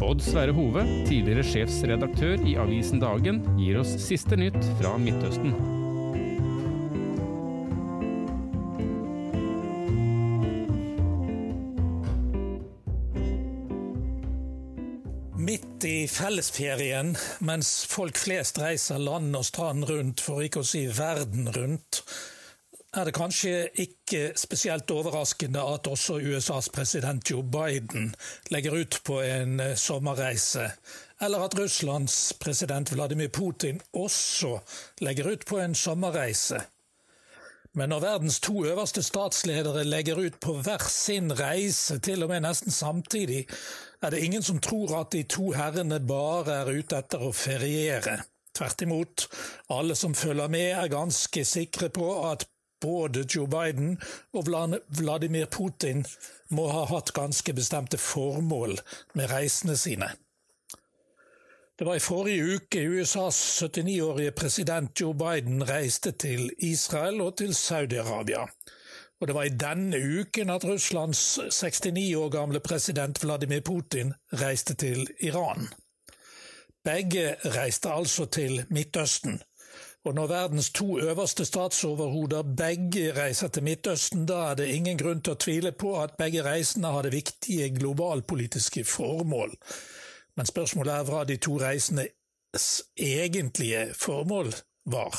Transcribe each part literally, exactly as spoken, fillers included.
Odd Sverre Hove, tidligere sjefsredaktør i avisen Dagen, gir oss siste nytt fra Midtøsten. Midt i fellesferien, mens folk flest reiser land og strand rundt, for ikke å si verden rundt, er det kanskje ikke spesielt overraskende at også U S A's president Joe Biden legger ut på en sommerreise, eller at Russlands president Vladimir Putin også legger ut på en sommerreise. Men når verdens to øverste statsledere legger ut på hver sin reise, til og med nesten samtidig, er det ingen som tror at de to herrene bare er ute etter å feriere. Tvert imot, alle som følger med er ganske sikre på at både Joe Biden og Vladimir Putin må ha hatt ganske bestemte formål med reisene sine. Det var i forrige uke U S A's syttini-årige president Joe Biden reiste til Israel og til Saudi-Arabia. Og det var i denne uken at Russlands sekstini år gamle president Vladimir Putin reiste til Iran. Begge reiste altså til Midtøsten. Og når verdens to øverste statsoverhoder begge reiser til Midtøsten, da er det ingen grunn til å tvile på at begge reisene hadde viktige globalpolitiske formål. Men spørsmålet er hva de to reisenes egentlige formål var.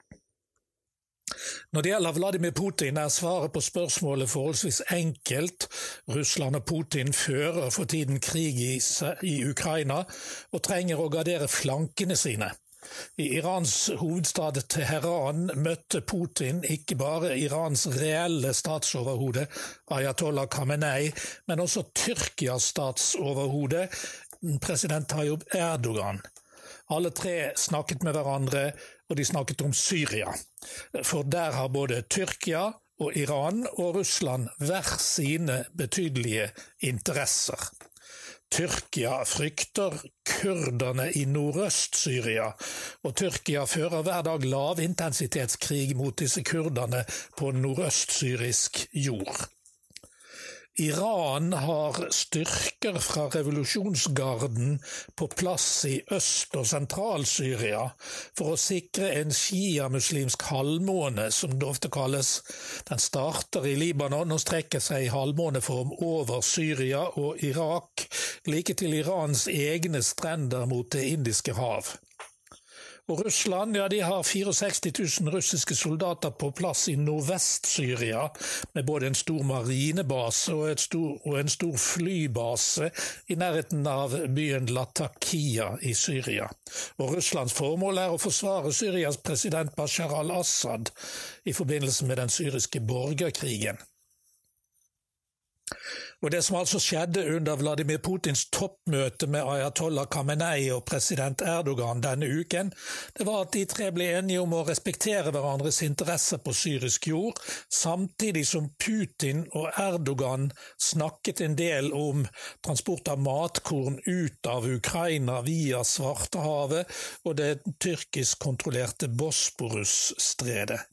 Når det gjelder Vladimir Putin, er svaret på spørsmålet forholdsvis enkelt. Russland og Putin fører for tiden krig i, i Ukraina og trenger å gardere flankene sine. I Irans hovedstad Teheran møtte Putin ikke bare Irans reelle statsoverhode, Ayatollah Khamenei, men også Tyrkias statsoverhode, president Tayyip Erdogan. Alle tre snakket med hverandre, og de snakket om Syria. For der har både Tyrkia og Iran og Russland hver sine betydelige interesser. Tyrkia frykter kurderne i nordøst-Syria, og Tyrkia fører hver dag lavintensitetskrig mot disse kurderne på nordøst-syrisk jord. Iran har styrker fra revolusjonsgarden på plass i øst- og sentral-Syria for å sikre en shia-muslimsk halvmåne, som det ofte kalles. Den starter i Libanon og strekker seg i halvmåneform over Syria og Irak, like til Irans egne strender mot det indiske hav. Og Russland, ja, de har sekstifire tusen russiske soldater på plass i nordvest-Syria, med både en stor marinebase og, et stor, og en stor flybase i nærheten av byen Latakia i Syria. Og Russlands formål er å forsvare Syrias president Bashar al-Assad i forbindelse med den syriske borgerkrigen. Og det som altså skjedde under Vladimir Putins toppmøte med Ayatollah Khamenei og president Erdogan denne uken, det var at de tre ble enige om å respektere hverandres interesser på syrisk jord, samtidig som Putin og Erdogan snakket en del om transport av matkorn ut av Ukraina via Svartehavet og det tyrkisk kontrollerte Bosporus-stredet.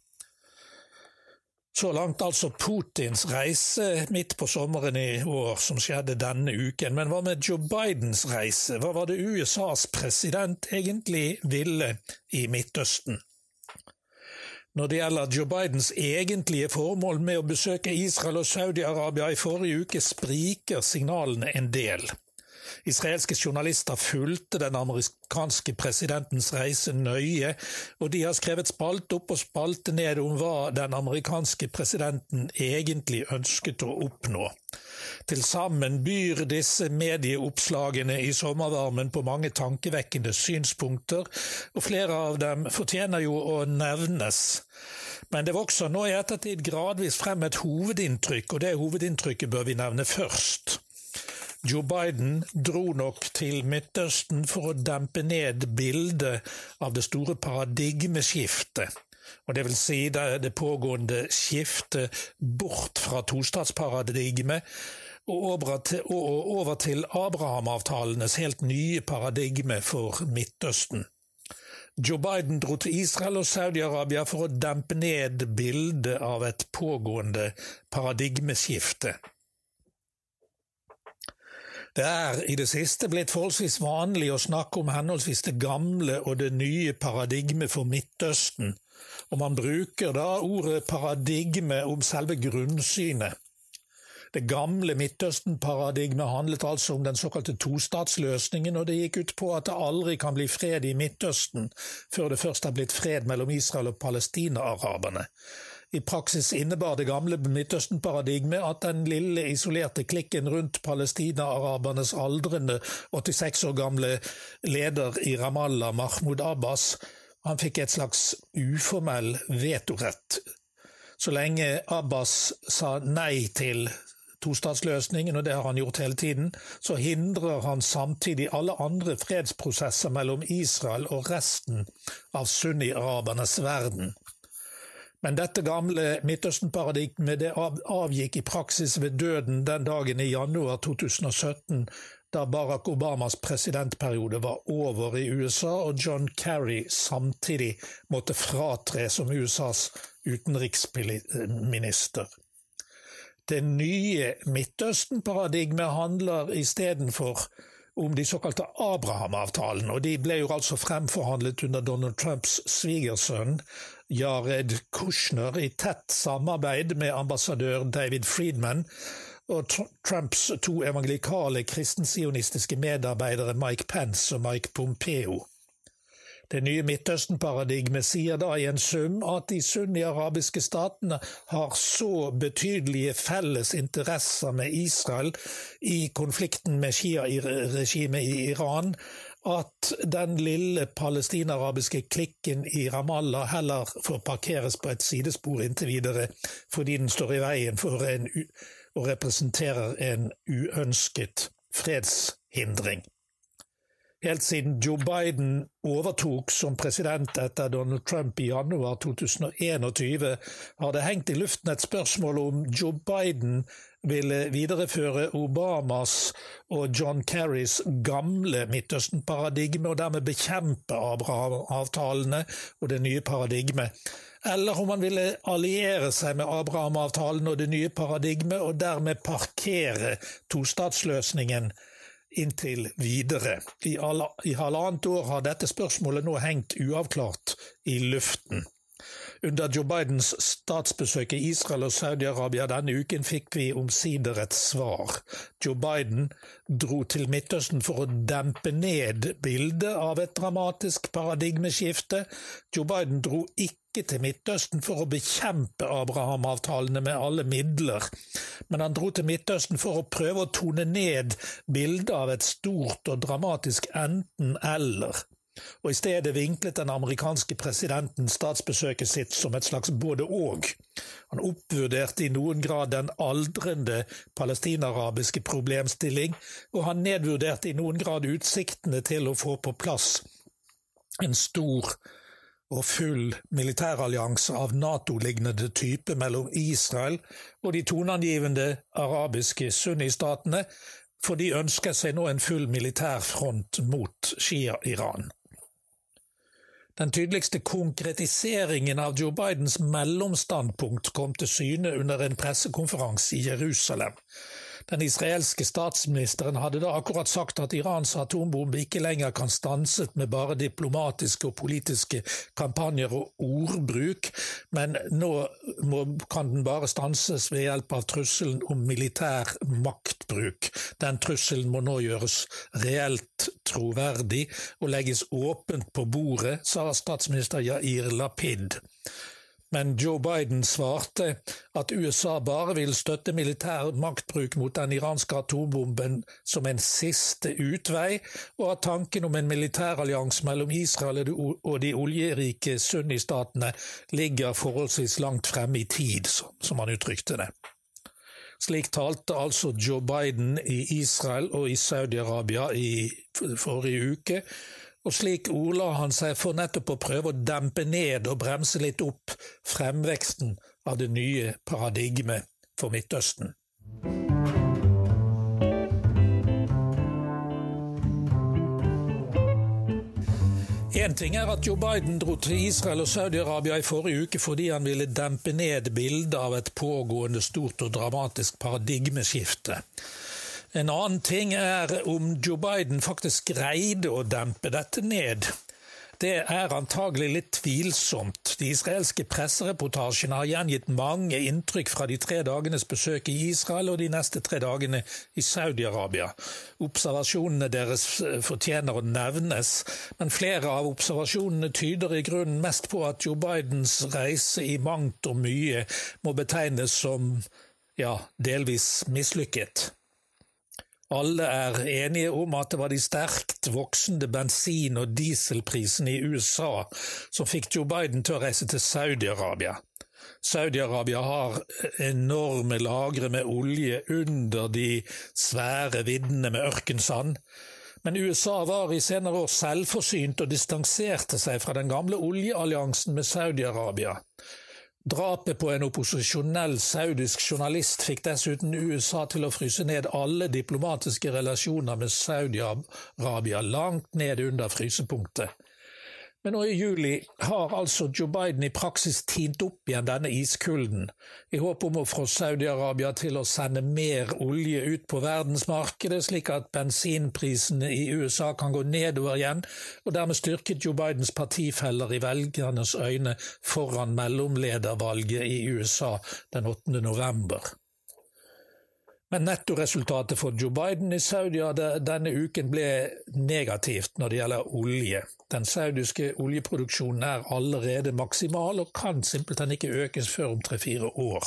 Så langt altså Putins reise midt på sommeren i år som skjedde denne uken. Men hva med Joe Bidens reise? Hva var det U S A's president egentlig ville i Midtøsten? Når det gjelder Joe Bidens egentlige formål med å besøke Israel og Saudi-Arabia i forrige uke, spriker signalene en del. Israelske journalister fulgte den amerikanske presidentens reise nøye, og de har skrevet spalte opp og spalte ned om hva den amerikanske presidenten egentlig ønsket å oppnå. Til sammen byr disse medieoppslagene i sommervarmen på mange tankevekkende synspunkter, og flere av dem fortjener jo å nevnes. Men det vokser nå i ettertid gradvis frem et hovedinntrykk, og det hovedinntrykket bør vi nevne først. Joe Biden dro nok til Midtøsten for å dempe ned bildet av det store paradigmeskiftet, og det vil si det, det pågående skiftet bort fra tostatsparadigmet og over til, og over til Abraham-avtalenes helt nye paradigme for Midtøsten. Joe Biden dro til Israel og Saudi-Arabia for å dempe ned bildet av et pågående paradigmeskifte. Det er i det siste blitt forholdsvis vanlig å snakke om henholdsvis det gamle og det nye paradigmet for Midtøsten, og man bruker da ordet paradigme om selve grunnsynet. Det gamle Midtøsten-paradigmet handlet altså om den såkalte tostatsløsningen, og det gikk ut på at det aldri kan bli fred i Midtøsten før det først er blitt fred mellom Israel og Palestina-araberne. I praksis innebar det gamle Midtøsten-paradigmet at den lille isolerte klikken rundt Palestina-arabernes aldrende åttiseks år gamle leder i Ramallah, Mahmoud Abbas, han fikk et slags uformell vetorett. Så lenge Abbas sa nei til tostatsløsningen, og det har han gjort hele tiden, så hindrer han samtidig alle andre fredsprosesser mellom Israel og resten av sunni-arabernes verden. Men dette gamle Midtøsten-paradigmet det avgikk i praksis ved døden den dagen i januar to tusen og sytten, da Barack Obamas presidentperiode var over i U S A, og John Kerry samtidig måtte fratre som U S As utenriksminister. Det nye Midtøsten-paradigmet handler istedenfor om de såkalte Abraham-avtalene, og de ble jo altså fremforhandlet under Donald Trumps svigersønn, Jared Kushner, i tett samarbeid med ambassadør David Friedman og Trumps to evangelikale kristensionistiske medarbeidere Mike Pence og Mike Pompeo. Det nye Midtøsten-paradigmet sier da i en sum at de sunni-arabiske statene har så betydelige felles interesser med Israel i konflikten med Shia-regimet i Iran, at den lille palestinarabiske klikken i Ramallah heller får parkeres på et sidespor inntil videre, fordi den står i veien for en og representerer en uønsket fredshindring. Helt siden Joe Biden overtok som president etter Donald Trump i januar to tusen og einogtyve, har det hengt i luften et spørsmål om Joe Biden ville videreføre Obamas og John Kerrys gamle Midtøsten-paradigme og dermed bekjempe Abraham-avtalene og det nye paradigmet, eller om han ville alliere seg med Abraham-avtalen og det nye paradigmet og dermed parkere tostatsløsningen inntil videre. I, alla, I halvannet år har dette spørsmålet nå hengt uavklart i luften. Under Joe Bidens statsbesøk i Israel og Saudi-Arabia denne uken fikk vi omsider et svar. Joe Biden dro til Midtøsten for å dempe ned bildet av et dramatisk paradigmeskifte. Joe Biden dro ikke til Midtøsten for å bekjempe Abraham-avtalene med alle midler, men han dro til Midtøsten for å prøve å tone ned bildet av et stort og dramatisk enten-eller. Og i stedet vinklet den amerikanske presidenten statsbesøket sitt som et slags både-og. Han oppvurderte i noen grad den aldrende palestinarabiske problemstilling, og han nedvurderte i noen grad utsiktene til å få på plass en stor og full militærallianse av NATO-lignende type mellom Israel og de toneangivende arabiske sunnistatene, for de ønsker seg nå en full militærfront mot Shia-Iran. Den tydeligste konkretiseringen av Joe Bidens mellomstandpunkt kom til syne under en pressekonferanse i Jerusalem. Den israelske statsministeren hadde da akkurat sagt at Irans atombombe ikke lenger kan stanses med bare diplomatiske og politiske kampanjer og ordbruk, men nå må, kan den bare stanses ved hjelp av trusselen om militær maktbruk. Den trusselen må nå gjøres reelt troverdig og legges åpent på bordet, sa statsminister Yair Lapid. Men Joe Biden svarte at U S A bare vil støtte militær maktbruk mot den iranske atombomben som en siste utvei, og at tanken om en militærallianse mellom Israel og de oljerike sunnistatene ligger forholdsvis langt fremme i tid, som han uttrykte det. Slik talte altså Joe Biden i Israel og i Saudi-Arabia i forrige uke, og slik ordla han seg for nettopp å prøve å dempe ned og bremse litt opp fremveksten av det nye paradigmet for Midtøsten. En ting er at Joe Biden dro til Israel og Saudi-Arabia i forrige uke fordi han ville dempe ned bildet av et pågående stort og dramatisk paradigmeskifte. En annen ting er om Joe Biden faktisk greide å dempe dette ned. Det er antagelig litt tvilsomt. De israelske pressereportasjene har gjengitt mange inntrykk fra de tre dagenes besøk i Israel og de neste tre dagene i Saudi-Arabia. Observasjonene deres fortjener å nevnes, men flere av observasjonene tyder i grunnen mest på at Joe Bidens reise i mangt og mye må betegnes som, ja, delvis mislykket. Alle er enige om at det var de sterkt voksende bensin- og dieselprisene i U S A som fikk Joe Biden til å reise til Saudi-Arabia. Saudi-Arabia har enorme lagre med olje under de svære viddene med ørkensand, men U S A var i senere år selvforsynt og distanserte seg fra den gamle oljealliansen med Saudi-Arabia. Drapet på en opposisjonell saudisk journalist fikk dessuten U S A til å fryse ned alle diplomatiske relasjoner med Saudi-Arabia langt ned under frysepunktet. Men nå i juli har altså Joe Biden i praksis tint opp igjen denne iskulden, i håp om å få Saudi-Arabia til å sende mer olje ut på verdensmarkedet, slik at bensinprisene i U S A kan gå nedover igjen, og dermed styrket Joe Bidens partifeller i velgernes øyne foran mellomledervalget i U S A den åttende november. Men nettoresultatet for Joe Biden i Saudi denne uken ble negativt når det gjelder olje. Den saudiske oljeproduksjonen er allerede maksimal og kan simpelthen ikke økes før om tre-fire år.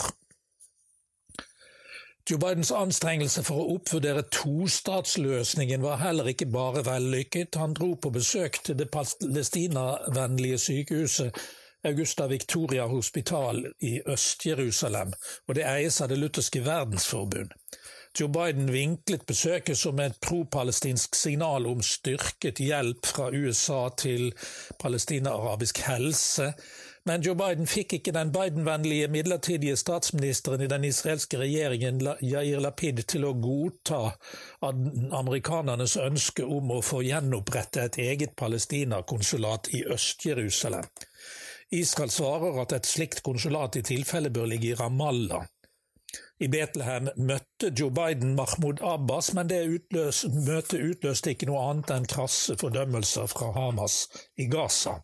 Joe Bidens anstrengelse for å oppvurdere tostatsløsningen var heller ikke bare vellykket. Han dro på besøk til det palestinavennlige sykehuset Augusta Victoria Hospital i Øst-Jerusalem, og det eies av det lutherske verdensforbund. Joe Biden vinklet besøket som et pro-palestinsk signal om styrket hjelp fra U S A til palestina-arabisk helse, men Joe Biden fikk ikke den Biden-vennlige midlertidige statsministeren i den israelske regjeringen, Yair Lapid, til å godta amerikanernes ønske om å få gjenopprette et eget Palestina-konsulat i Øst-Jerusalem. Israel svarer at et slikt konsulat i tilfelle bør ligge i Ramallah. I Bethlehem møtte Joe Biden Mahmoud Abbas, men det utløs, møtet utløste ikke noe annet enn krasse fordømmelser fra Hamas i Gaza.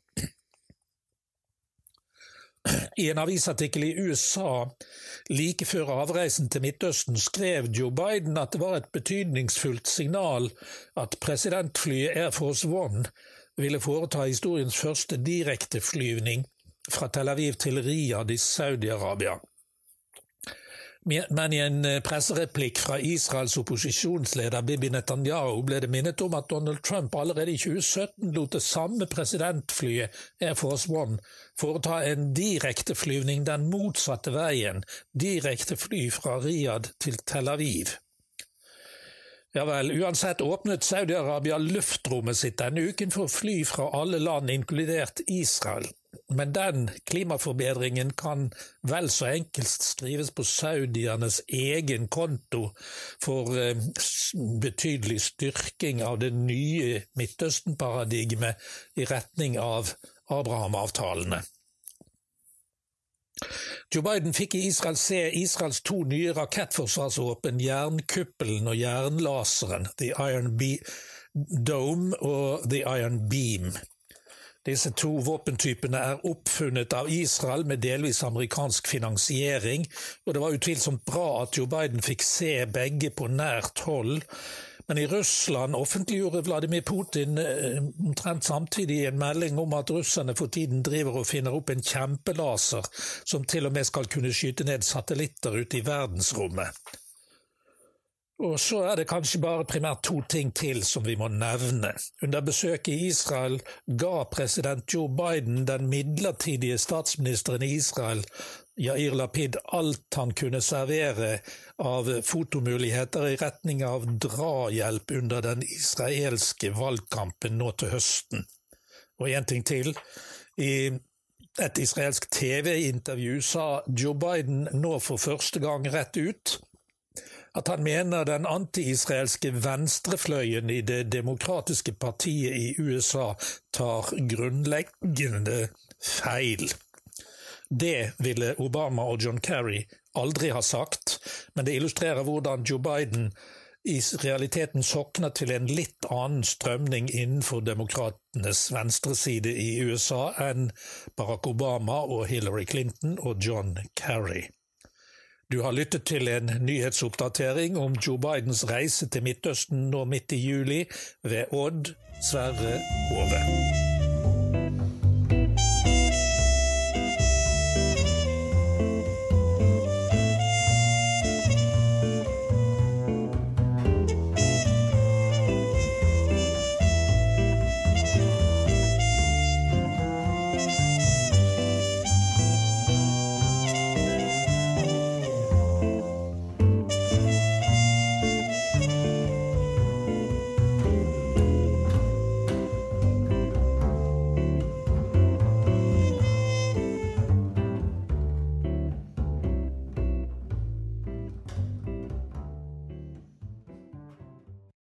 I en avisartikkel i U S A like før avreisen til Midtøsten skrev Joe Biden at det var et betydningsfullt signal at presidentflyet Air Force One ville foreta historiens første direkte flyvning fra Tel Aviv til Riyadh i Saudi-Arabia. Men i en pressereplikk fra Israels opposisjonsleder Bibi Netanyahu ble det minnet om at Donald Trump allerede i tjue sytten lot det samme presidentflyet Air Force One foreta en direkte flyvning den motsatte veien, direkte fly fra Riyadh til Tel Aviv. Ja vel, uansett åpnet Saudi-Arabia luftrommet sitt denne uken for fly fra alle land, inkludert Israel. Men den klimaforbedringen kan vel så enkelt skrives på saudiernes egen konto for eh, betydelig styrking av det nye Midtøsten-paradigmet i retning av Abraham-avtalene. Joe Biden fikk i Israel se Israels to nye rakettforsvarsvåpen, jernkuppelen og jernlaseren, The Iron Be- Dome og The Iron Beam. Disse to våpentypene er oppfunnet av Israel med delvis amerikansk finansiering, og det var utvilsomt bra at Joe Biden fikk se begge på nært hold. Men i Russland offentliggjorde Vladimir Putin omtrent samtidig en melding om at russerne for tiden driver og finner opp en kjempelaser som til og med skal kunne skyte ned satellitter ute i verdensrommet. Og så er det kanskje bare primært to ting til som vi må nevne. Under besøket i Israel ga president Joe Biden den midlertidige statsministeren i Israel, Yair Lapid, alt han kunne servere av fotomuligheter i retning av drahjelp under den israelske valgkampen nå til høsten. Og en ting til. I et israelsk T V-intervju sa Joe Biden nå for første gang rett ut at han mener den anti-israelske venstrefløyen i det demokratiske partiet i U S A tar grunnleggende feil. Det ville Obama og John Kerry aldri ha sagt, men det illustrerer hvordan Joe Biden i realiteten sokner til en litt annen strømning innenfor demokratenes venstreside i U S A enn Barack Obama og Hillary Clinton og John Kerry. Du har lyttet til en nyhetsoppdatering om Joe Bidens reise til Midtøsten nå midt i juli ved Odd Sverre Hove.